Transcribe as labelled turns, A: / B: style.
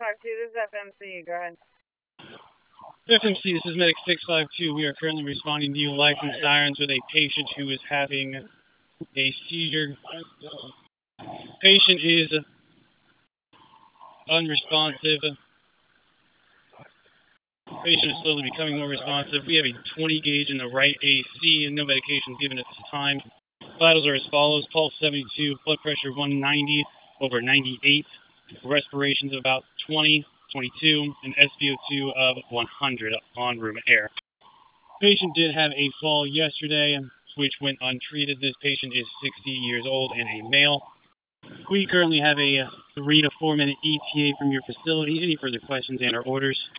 A: 652, this is FMC. Go ahead.
B: FMC, this is Medic 652. We are currently responding to you lights and sirens with a patient who is having a seizure. Patient is unresponsive. Patient is slowly becoming more responsive. We have a 20 gauge in the right AC and no medications given at this time. Vitals are as follows: pulse 72, blood pressure 190 over 98, respirations of about 20, 22, and SpO2 of 100 on room air. Patient did have a fall yesterday, which went untreated. This patient is 60 years old and a male. We currently have a 3 to 4 minute ETA from your facility. Any further questions and/or orders?